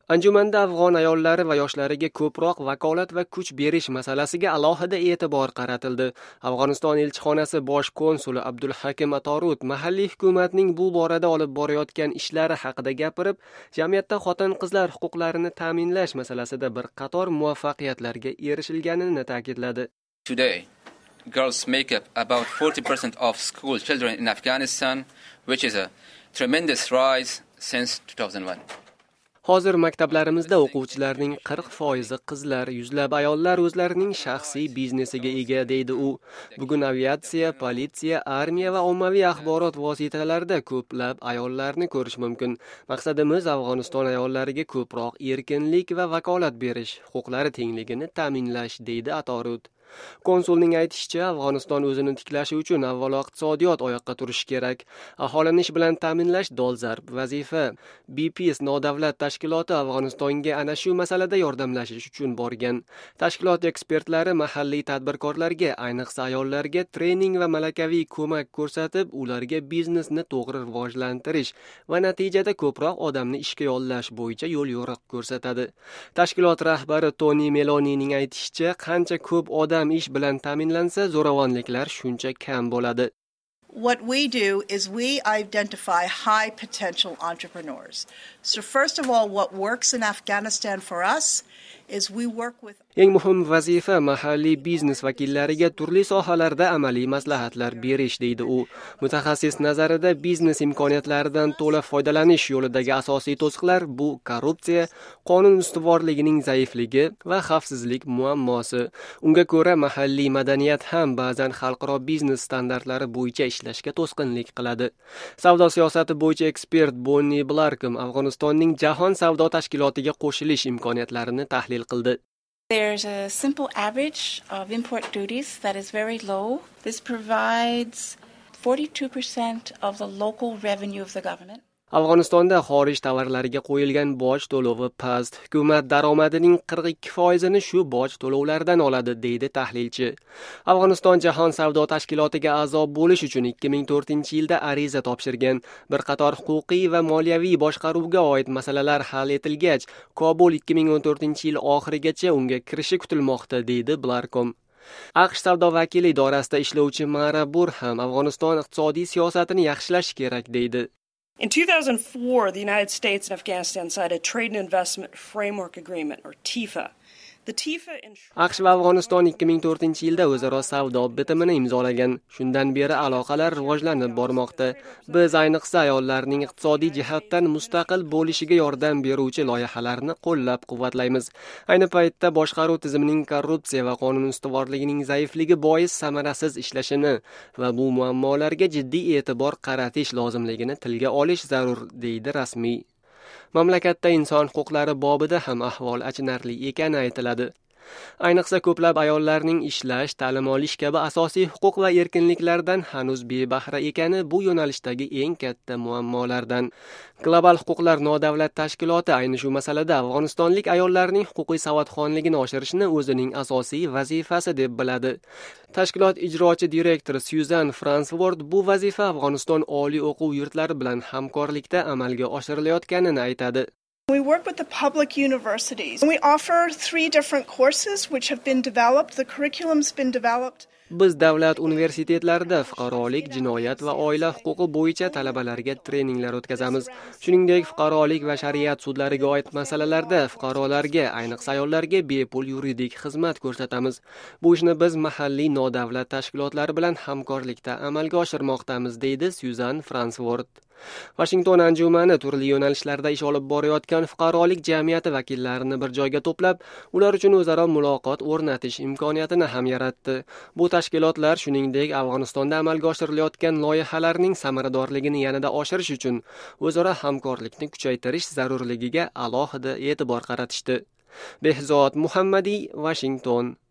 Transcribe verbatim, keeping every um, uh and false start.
Anjumanda afg'on ayollari va yoshlariga ko'proq vakolat va kuch berish masalasiga alohida e'tibor qaratildi. Afg'oniston elchixonasi bosh konsuli Abdulhakim Atorut mahalliy hukumatning bu borada olib borayotgan ishlari haqida gapirib, jamiyatda xotin-qizlar huquqlarini ta'minlash masalasida bir qator muvaffaqiyatlarga erishilganini ta'kidladi. Today, girls make up about forty percent of school children in Afghanistan, which is a tremendous rise since two thousand one. Hozir maktablarimizda o'quvchilarning qirq foizi qizlar, yuzlab ayollar o'zlarining shaxsiy biznesiga ega, deydi u. Bugun aviatsiya, politsiya, armiya va ommaviy axborot vositalarida ko'plab ayollarni ko'rish mumkin. Maqsadimiz Afg'oniston ayollariga ko'proq erkinlik va vakolat berish, huquqlari tengligini ta'minlash, deydi Atorut. Konsulning aytishicha, Afg'oniston o'zini tiklashi uchun avvalo iqtisodiyot oyoqqa turishi kerak. Aholini ish bilan ta'minlash dolzarb vazifa. B P S nodavlat tashkiloti Afg'onistonga ana shu masalada yordamlashish uchun borgan. Tashkilot ekspertlari mahalliy tadbirkorlarga, ayniqsa ayollarga trening va malakaviy ko'mak ko'rsatib, ularga biznesni to'g'ri rivojlantirish va natijada ko'proq odamni ishga yollash bo'yicha yo'l yo'riq ko'rsatadi. Tashkilot rahbari Toni Melonining aytishicha, qancha ko'p odam ish bilan ta'minlansa, zo'ravonliklar shuncha kam bo'ladi. What we do is we identify high potential entrepreneurs. So first of all, what works in Afghanistan for us is we work with Eng muhim vazifa mahalliy biznes vakillariga turli sohalarda amaliy maslahatlar berish, deydi u. Mutaxassis nazarida biznes imkoniyatlaridan to'la foydalanish yo'lidagi asosiy to'siqlar bu korrupsiya, qonun ustuvorligining zaifligi va xavfsizlik muammosi. Unga ko'ra mahalliy madaniyat ham ba'zan xalqaro biznes standartlari bo'yicha ishlashga to'sqinlik qiladi. Savdo siyosati bo'yicha ekspert Bonni Blarkum Afg'onistonning jahon savdo tashkilotiga qo'shilish imkoniyatlarini tahlil qildi. There's a simple average of import duties that is very low. This provides forty-two percent of the local revenue of the government. Afg'onistonda xorij tovarlariga qo'yilgan boj to'lovi past. Hukumat daromadining qirq ikki foizini shu boj to'lovlaridan oladi, deydi tahlilchi. Afg'oniston jahon savdo tashkilotiga a'zo bo'lish uchun ikki ming to'rtinchi yilda ariza topshirgan. Bir qator huquqiy va moliyaviy boshqaruvga oid masalalar hal etilgach, Kobul ikki ming o'n to'rtinchi yil oxirigacha unga kirishi kutilmoqda, deydi Blarkom. AQSh savdo vakili idorasida ishlovchi Mara Bur ham Afg'oniston iqtisodiy siyosatini yaxshilash kerak, deydi. In two thousand four, the United States and Afghanistan signed a Trade and Investment Framework Agreement, or T I F A. The T I F A AQSh va Afg'oniston ikki ming to'rtinchi yilda o'zaro savdo bitimini imzolagan. Shundan beri aloqalar rivojlanib bormoqda. Biz ayniqsa ayollarning iqtisodiy jihatdan mustaqil bo'lishiga yordam beruvchi loyihalarni qo'llab-quvvatlaymiz. Ayni paytda boshqaruv tizimining korrupsiya va qonun ustuvorligining zaifligi bois samarasiz ishlashini va bu muammolarga jiddiy e'tibor qaratish lozimligini tilga olish zarur, deydi rasmiy. Mamlakatda inson huquqlari bobida ham ahvol achinarli ekani aytiladi. Ayniqsa ko'plab ayollarning ishlash, ta'lim olish kabi asosiy huquq va erkinliklardan hanuz bebahra ekani bu yo'nalishdagi eng katta muammolardan. Global huquqlar nodavlat tashkiloti ayni shu masalada afg'onistonlik ayollarning huquqiy savodxonligini oshirishni o'zining asosiy vazifasi deb biladi. Tashkilot ijrochi direktori Suzan Fransford bu vazifa Afg'oniston oliy o'quv yurtlari bilan hamkorlikda amalga oshirilayotganini aytadi. We work with the public universities. We offer three different courses which have been developed. The curriculum's been developed. Biz davlat universitetlarida fuqarolik, jinoyat va oila huquqi bo'yicha talabalarga treninglar o'tkazamiz. Shuningdek, fuqarolik va shariat sudlariga oid masalalarda fuqarolarga, ayniqsa ayollarga bepul yuridik xizmat ko'rsatamiz. Bu ishni biz mahalliy nodavlat tashkilotlari bilan hamkorlikda amalga oshirmoqdamiz, deydi Suzan Fransford. Washington anjumani turli yo'nalishlarda ish olib borayotgan fuqarolik jamiyati vakillarini bir joyga to'plab, ular uchun o'zaro muloqot o'rnatish imkoniyatini ham yaratdi. Bu tashkilotlar shuningdek Afg'onistonda amalga oshirilayotgan loyihalarning samaradorligini yanada oshirish uchun o'zaro hamkorlikni kuchaytirish zarurligiga alohida e'tibor qaratishdi. Behzod Muhammadiy, Washington.